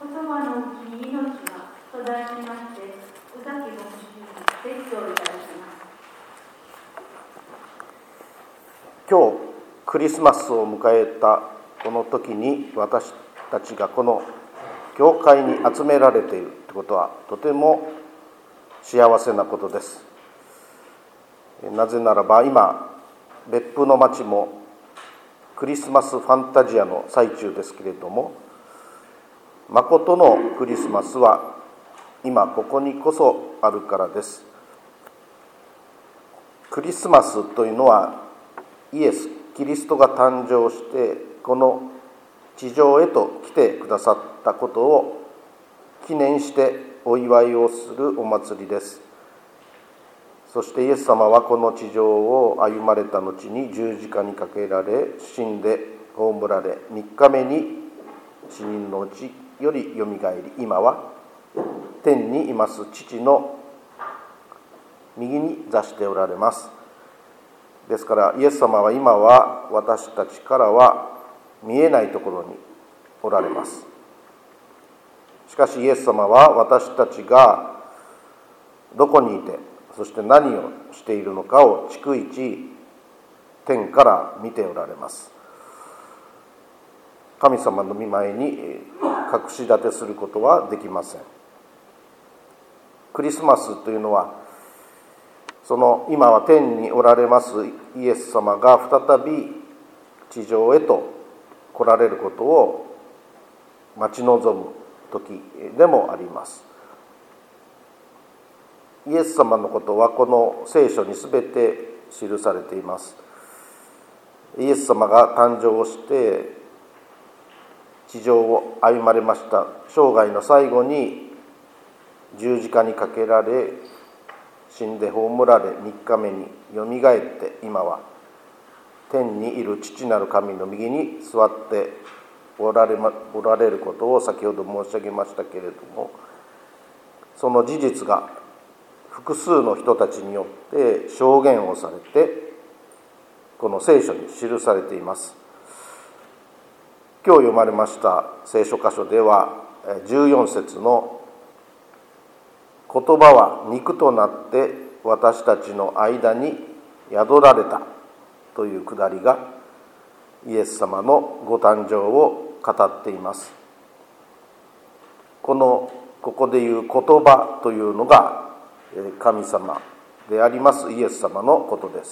葉のうちに命がと題しまして、宇崎牧師に説教いただきます。 今日クリスマスを迎えたこの時に私たちがこの教会に集められているということはとても幸せなことです。なぜならば今別府の町もクリスマスファンタジアの最中ですけれども、誠のクリスマスは今ここにこそあるからです。クリスマスというのはイエス・キリストが誕生してこの地上へと来てくださったことを記念してお祝いをするお祭りです。そしてイエス様はこの地上を歩まれた後に十字架にかけられ、死んで葬られ、3日目に死人のうちよりよみがえり、今は天にいます父の右に座しておられます。ですからイエス様は今は私たちからは見えないところにおられます。しかしイエス様は私たちがどこにいて、そして何をしているのかを逐一天から見ておられます。神様の御前に隠し立てすることはできません。クリスマスというのはその今は天におられますイエス様が再び地上へと来られることを待ち望む時でもあります。イエス様のことはこの聖書にすべて記されています。イエス様が誕生して地上を歩まれました。生涯の最後に十字架にかけられ、死んで葬られ、3日目によみがえって、今は天にいる父なる神の右に座っておられることを先ほど申し上げましたけれども、その事実が複数の人たちによって証言をされてこの聖書に記されています。今日読まれました聖書箇所では14節の言葉は肉となって私たちの間に宿られたというくだりがイエス様のご誕生を語っています。ここでいう言葉というのが神様でありますイエス様のことです。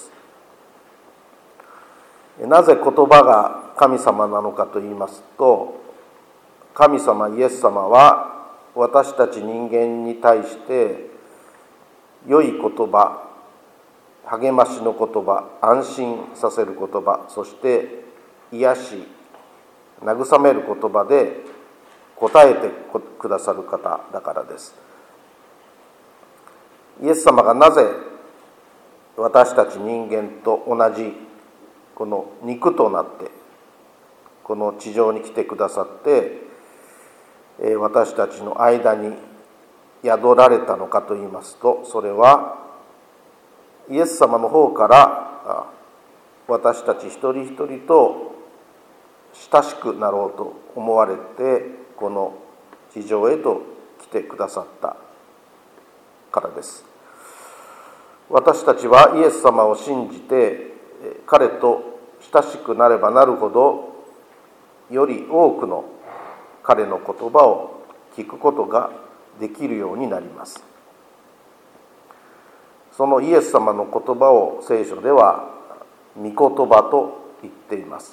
なぜ言葉が神様なのかと言いますと、神様イエス様は私たち人間に対して良い言葉、励ましの言葉、安心させる言葉、そして癒し、慰める言葉で答えてくださる方だからです。イエス様がなぜ私たち人間と同じこの肉となってこの地上に来てくださって私たちの間に宿られたのかと言いますと、それはイエス様の方から私たち一人一人と親しくなろうと思われてこの地上へと来てくださったからです。私たちはイエス様を信じて彼と親しくなればなるほどより多くの彼の言葉を聞くことができるようになります。そのイエス様の言葉を聖書では御言葉と言っています。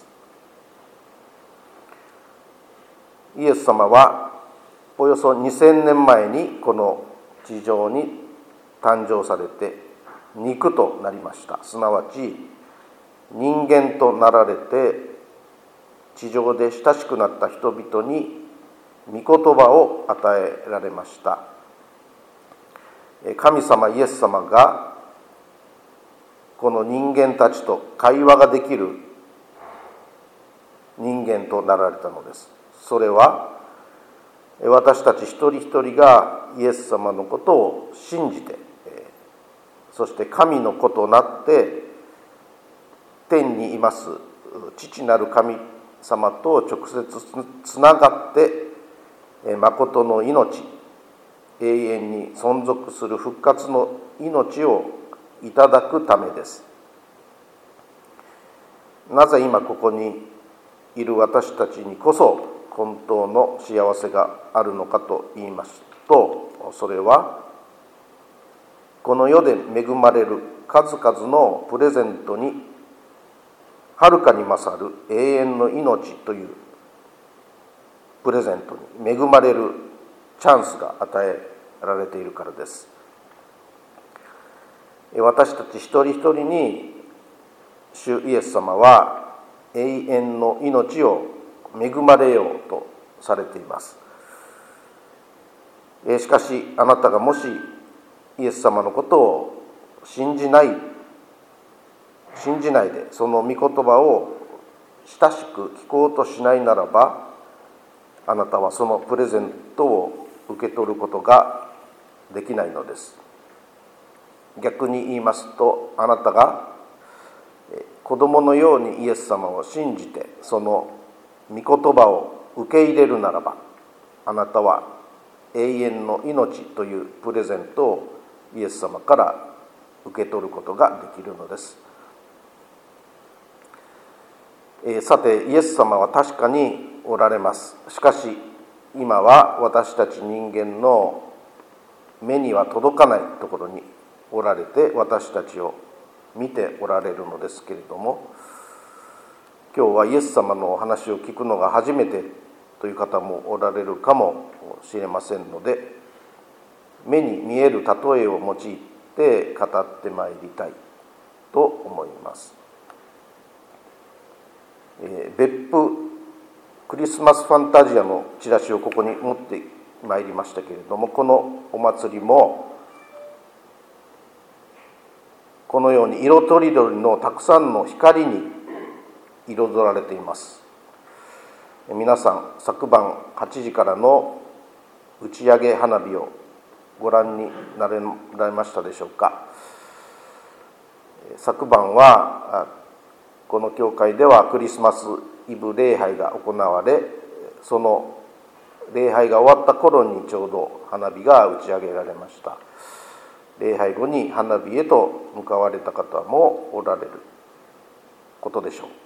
イエス様はおよそ2000年前にこの地上に誕生されて肉となりました。すなわち人間となられて地上で親しくなった人々に御言葉を与えられました。神様イエス様がこの人間たちと会話ができる人間となられたのです。それは私たち一人一人がイエス様のことを信じて、そして神の子となって天にいます父なる神様と直接つながって誠の命、永遠に存続する復活の命をいただくためです。なぜ今ここにいる私たちにこそ本当の幸せがあるのかと言いますと、それはこの世で恵まれる数々のプレゼントにはるかに勝る永遠の命というプレゼントに恵まれるチャンスが与えられているからです。私たち一人一人に主イエス様は永遠の命を恵まれようとされています。しかしあなたがもしイエス様のことを信じないでその御言葉を親しく聞こうとしないならば、あなたはそのプレゼントを受け取ることができないのです。逆に言いますと、あなたが子供のようにイエス様を信じてその御言葉を受け入れるならば、あなたは永遠の命というプレゼントをイエス様から受け取ることができるのです。さて、イエス様は確かにおられます。しかし今は私たち人間の目には届かないところにおられて、私たちを見ておられるのですけれども、今日はイエス様のお話を聞くのが初めてという方もおられるかもしれませんので、目に見える例えを用いて語ってまいりたいと思います。別府クリスマスファンタジアのチラシをここに持ってまいりましたけれども、このお祭りもこのように色とりどりのたくさんの光に彩られています。皆さん、昨晩8時からの打ち上げ花火をご覧になられましたでしょうか。昨晩はこの教会ではクリスマスイブ礼拝が行われ、その礼拝が終わった頃にちょうど花火が打ち上げられました。礼拝後に花火へと向かわれた方もおられることでしょ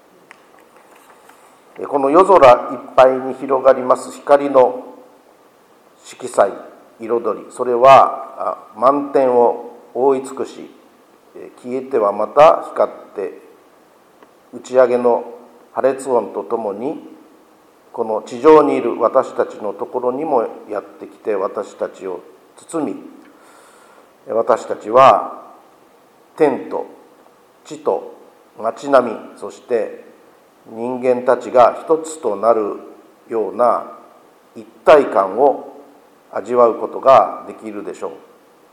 う。この夜空いっぱいに広がります光の色彩、彩り、それは満天を覆い尽くし、消えてはまた光って打ち上げの破裂音とともにこの地上にいる私たちのところにもやってきて、私たちを包み、私たちは天と地と街並み、そして人間たちが一つとなるような一体感を味わうことができるでしょ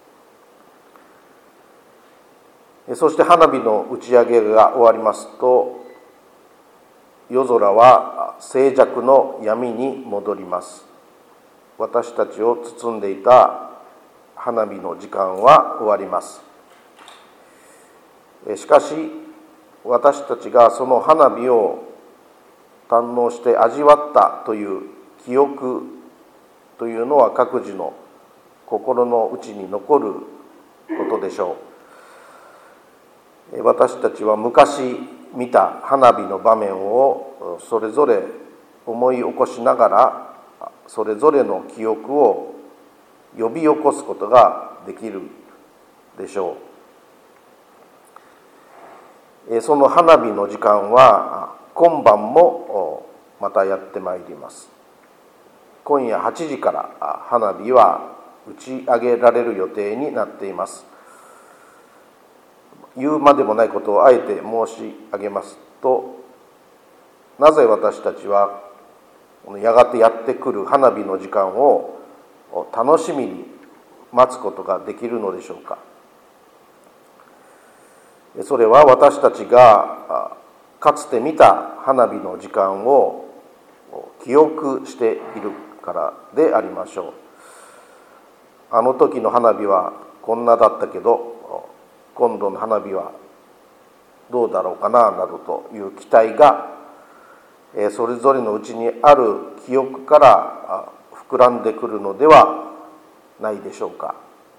う。そして花火の打ち上げが終わりますと、夜空は静寂の闇に戻ります。私たちを包んでいた花火の時間は終わります。しかし私たちがその花火を堪能して味わったという記憶というのは各自の心の内に残ることでしょう。私たちは昔見た花火の場面をそれぞれ思い起こしながら、それぞれの記憶を呼び起こすことができるでしょう。その花火の時間は今晩もまたやってまいります。今夜8時から花火は打ち上げられる予定になっています。言うまでもないことをあえて申し上げますと、なぜ私たちはやがてやってくる花火の時間を楽しみに待つことができるのでしょうか。それは私たちがかつて見た花火の時間を記憶しているからでありましょう。あの時の花火はこんなだったけど、今度の花火はどうだろうかななどという期待がそれぞれのうちにある記憶から膨らんでくるのではないでしょうか。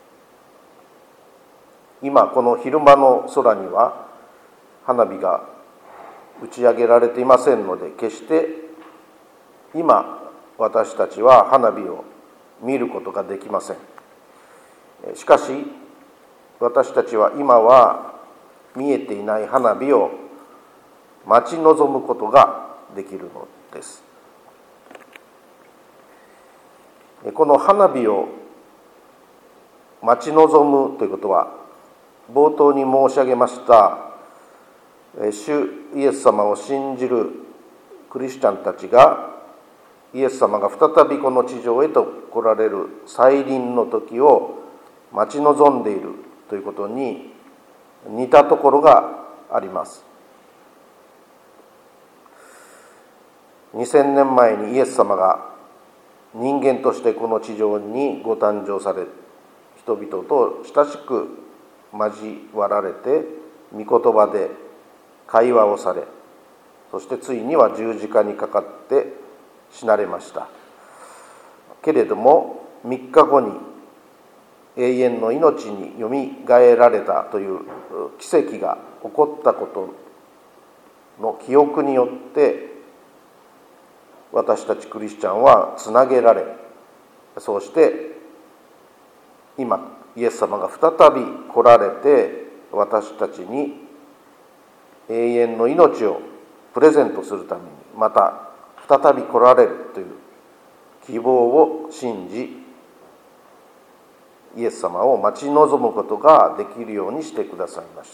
今この昼間の空には花火が打ち上げられていませんので、決して今私たちは花火を見ることができません。しかし私たちは今は見えていない花火を待ち望むことができるのです。この花火を待ち望むということは、冒頭に申し上げました主イエス様を信じるクリスチャンたちが、イエス様が再びこの地上へと来られる再臨の時を待ち望んでいるということに似たところがあります。2000年前にイエス様が人間としてこの地上にご誕生され、人々と親しく交わられて、御言葉で会話をされ、そしてついには十字架にかかって死なれました。けれども3日後に永遠の命によみがえられたという奇跡が起こったことの記憶によって、私たちクリスチャンはつなげられ、そうして今イエス様が再び来られて、私たちに永遠の命をプレゼントするためにまた再び来られるという希望を信じ、イエス様を待ち望むことができるようにしてくださいました。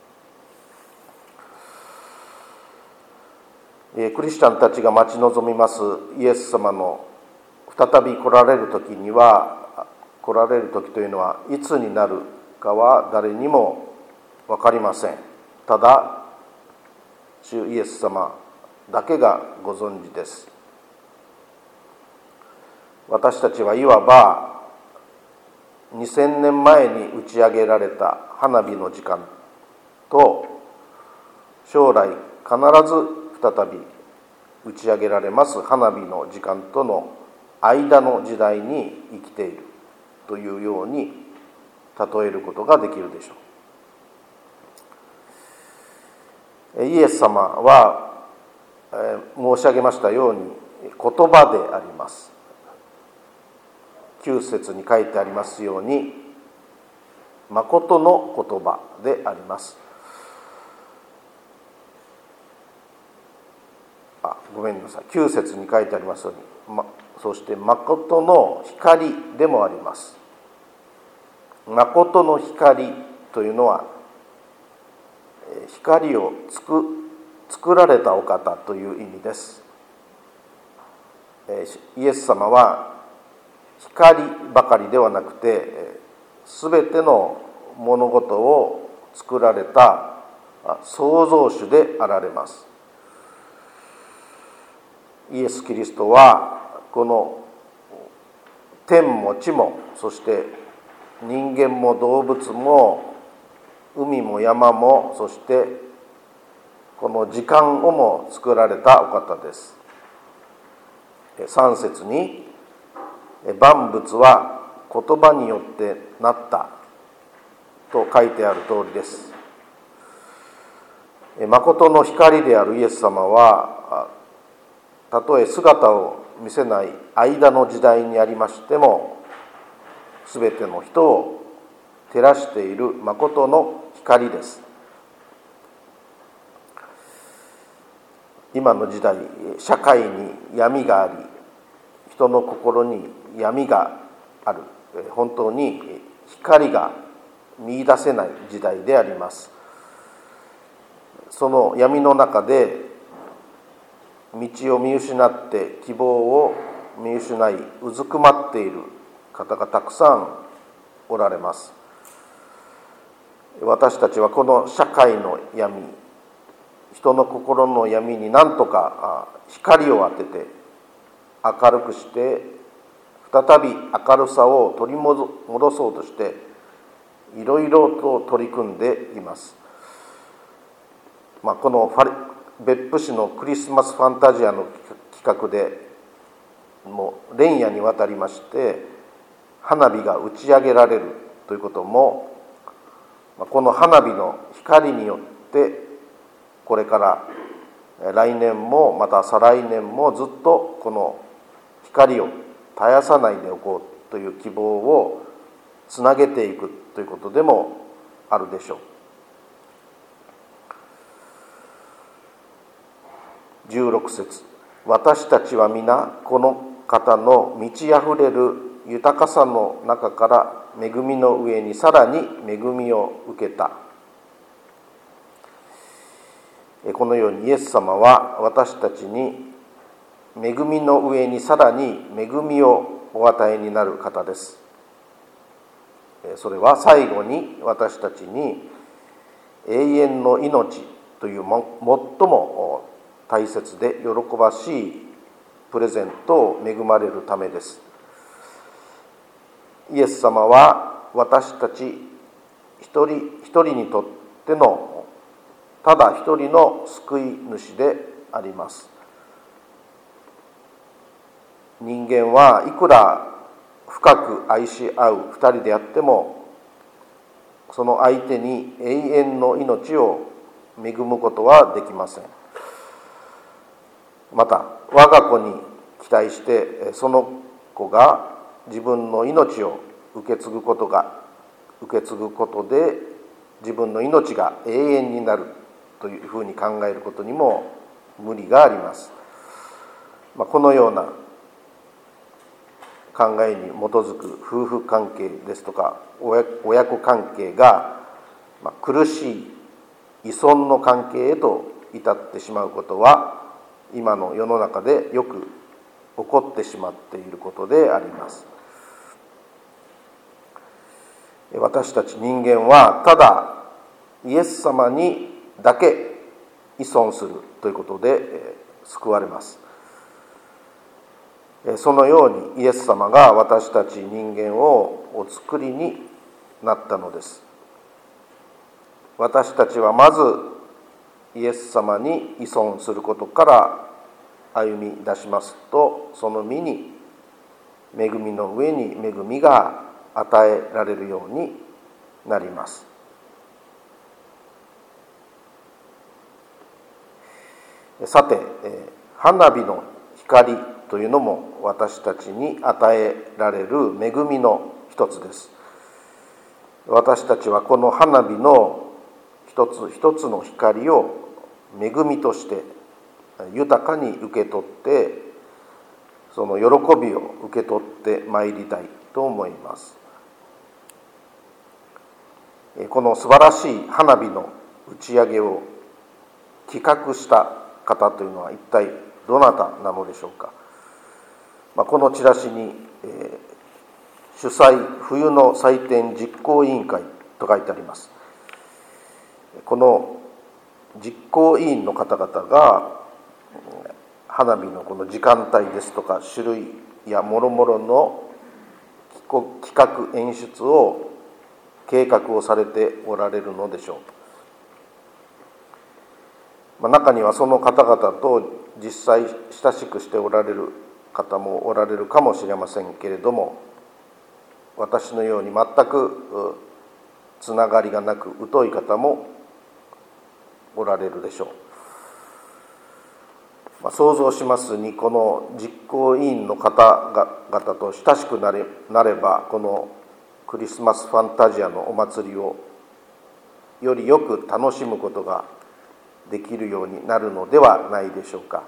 クリスチャンたちが待ち望みますイエス様の再び来られる時には、来られる時というのはいつになるかは誰にも分かりません。ただ主イエス様だけがご存知です。私たちはいわば2000年前に打ち上げられた花火の時間と、将来必ず再び打ち上げられます花火の時間との間の時代に生きているというように例えることができるでしょう。イエス様は、申し上げましたように言葉であります。9節に書いてありますように、誠の言葉であります。ごめんなさい、9節に書いてありますように、そして誠の光でもあります。誠の光というのは、光を作られたお方という意味です。イエス様は光ばかりではなくて、すべての物事を作られた創造主であられます。イエス・キリストはこの天も地も、そして人間も動物も海も山も、そしてこの時間をも作られたお方です。3節に万物は言葉によってなったと書いてある通りです。誠の光であるイエス様は、たとえ姿を見せない間の時代にありましても、すべての人を照らしている誠の光です。今の時代、社会に闇があり、人の心に闇がある、本当に光が見出せない時代であります。その闇の中で道を見失って希望を見失いうずくまっている方がたくさんおられます。私たちはこの社会の闇、人の心の闇に何とか光を当てて明るくして、再び明るさを取り戻そうとしていろいろと取り組んでいます。この別府市のクリスマスファンタジアの企画でも連夜にわたりまして花火が打ち上げられるということも、この花火の光によってこれから来年もまた再来年もずっとこの光を絶やさないでおこうという希望をつなげていくということでもあるでしょう。16節、私たちは皆この方の満ち溢れる豊かさの中から恵みの上にさらに恵みを受けた。このようにイエス様は私たちに恵みの上にさらに恵みをお与えになる方です。それは最後に私たちに永遠の命という最も大切で喜ばしいプレゼントを恵まれるためです。イエス様は私たち一人一人にとってのただ一人の救い主であります。人間はいくら深く愛し合う二人であっても、その相手に永遠の命を恵むことはできません。また我が子に期待してその子が自分の命を受け継ぐことで自分の命が永遠になるというふうに考えることにも無理があります。このような考えに基づく夫婦関係ですとか親子関係が苦しい依存の関係へと至ってしまうことは今の世の中でよく起こってしまっていることであります。私たち人間はただイエス様にだけ依存するということで救われます。そのようにイエス様が私たち人間をお作りになったのです。私たちはまずイエス様に依存することから歩み出しますと、その身に恵みの上に恵みが与えられるようになります。さて、花火の光というのも私たちに与えられる恵みの一つです。私たちはこの花火の一つ一つの光を恵みとして豊かに受け取って、その喜びを受け取ってまいりたいと思います。この素晴らしい花火の打ち上げを企画した方というのは一体どなたなのでしょうか。このチラシに、主催冬の祭典実行委員会と書いてあります。この実行委員の方々が花火のこの時間帯ですとか種類やもろもろの企画演出を計画をされておられるのでしょう。中にはその方々と実際親しくしておられる方もおられるかもしれませんけれども、私のように全くつながりがなく疎い方もおられるでしょう。想像しますに、この実行委員の方々と親しくなれば、このクリスマスファンタジアのお祭りをよりよく楽しむことができるようになるのではないでしょうか。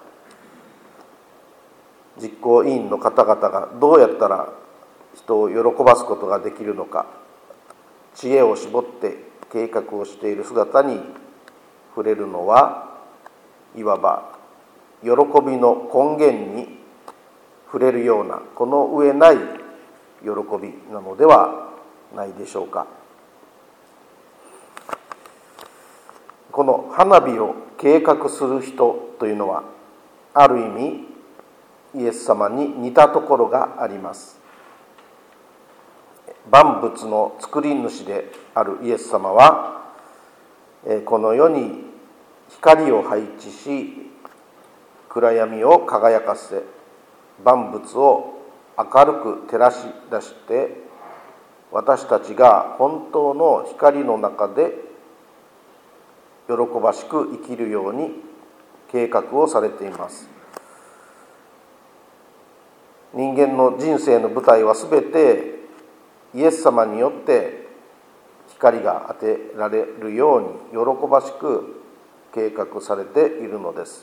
実行委員の方々がどうやったら人を喜ばすことができるのか、知恵を絞って計画をしている姿に触れるのは、いわば喜びの根源に触れるようなこの上ない喜びなのではないでしょうか。この花火を計画する人というのは、ある意味イエス様に似たところがあります。万物の作り主であるイエス様は、この世に光を配置し、暗闇を輝かせ、 万物を明るく照らし出して、私たちが本当の光の中で喜ばしく生きるように計画をされています。人間の人生の舞台はすべてイエス様によって光が当てられるように喜ばしく計画されているのです。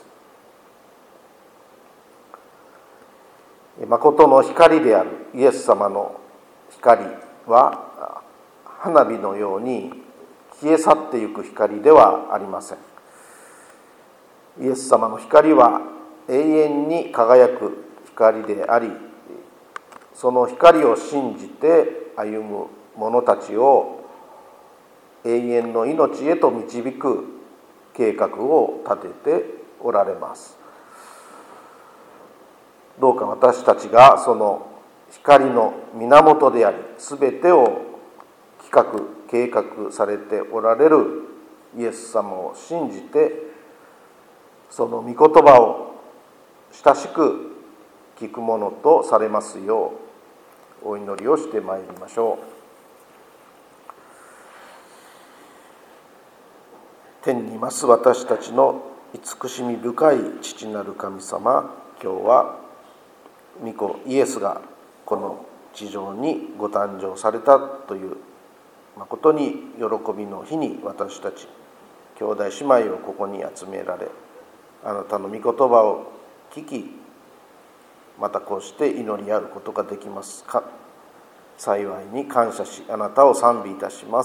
誠の光であるイエス様の光は花火のように消え去ってゆく光ではありません。イエス様の光は永遠に輝く光であり、その光を信じて歩む者たちを永遠の命へと導く計画を立てておられます。どうか私たちがその光の源であり、すべてを企画計画されておられるイエス様を信じて、その御言葉を親しく聞くものとされますようお祈りをしてまいりましょう。天にいます私たちの慈しみ深い父なる神様、今日は御子イエスがこの地上にご誕生されたという誠に喜びの日に、私たち兄弟姉妹をここに集められ、あなたの御言葉を聞き、またこうして祈り合うことができますか。幸いに感謝し、あなたを賛美いたします。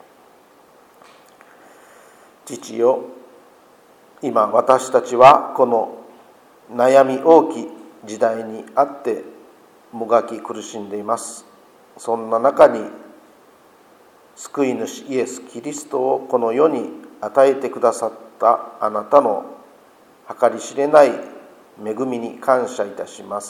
父よ、今私たちはこの悩み多き時代にあってもがき苦しんでいます。そんな中に救い主イエス・キリストをこの世に与えてくださったあなたの計り知れない恵みに感謝いたします。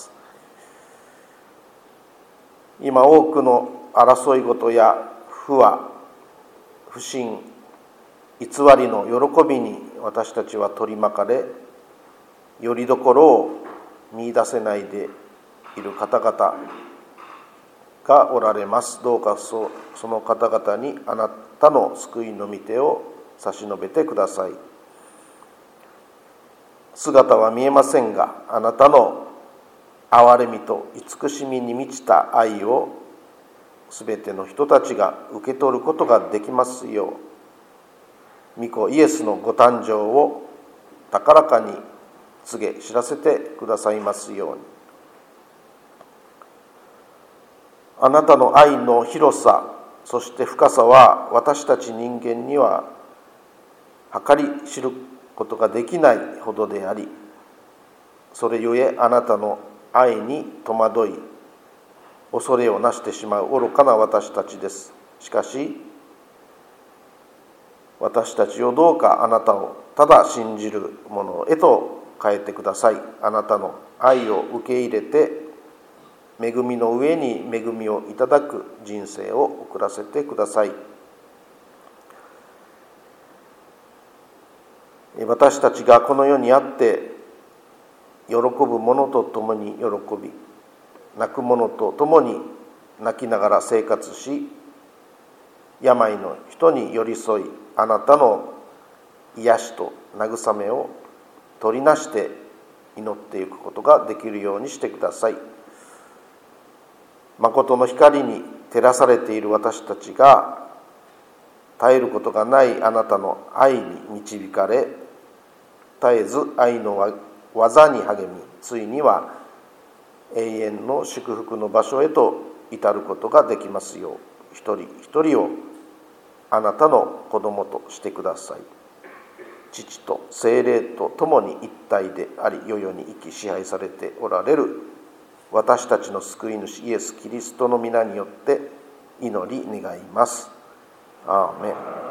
今多くの争い事や不和、不信、偽りの喜びに私たちは取り巻かれ、よりどころを見出せないでいる方々がおられます。どうかその方々にあなたの救いの御手を差し伸べてください。姿は見えませんが、あなたの憐れみと慈しみに満ちた愛をすべての人たちが受け取ることができますよう、御子イエスのご誕生を高らかに告げ知らせてくださいますように。あなたの愛の広さ、そして深さは私たち人間には計り知ることができないほどであり、それゆえあなたの愛に戸惑い恐れをなしてしまう愚かな私たちです。しかし私たちをどうかあなたをただ信じるものへと変えてください。あなたの愛を受け入れて、恵みの上に恵みをいただく人生を送らせてください。私たちがこの世にあって喜ぶ者と共に喜び、泣く者と共に泣きながら生活し、病の人に寄り添い、あなたの癒しと慰めを取りなして祈っていくことができるようにしてください。誠の光に照らされている私たちが絶えることがないあなたの愛に導かれ、絶えず愛の技に励み、ついには永遠の祝福の場所へと至ることができますよう、一人一人をあなたの子供としてください。父と聖霊と共に一体であり、世々に生き支配されておられる私たちの救い主イエス・キリストの皆によって祈り願います。アーメン。